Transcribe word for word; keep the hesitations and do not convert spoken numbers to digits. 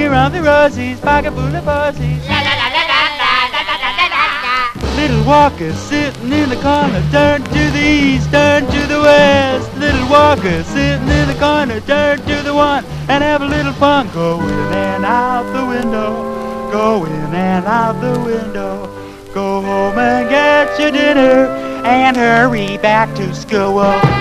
Ring around the rosies, pocket full of posies. La la la la la la la la la la. Little Walker sitting in the corner, turn to the east, turn to the west. Little Walker sitting in the corner, turn to the one, and have a little fun. Go in and out the window, go in and out the window. Go home and get your dinner, and hurry back to school.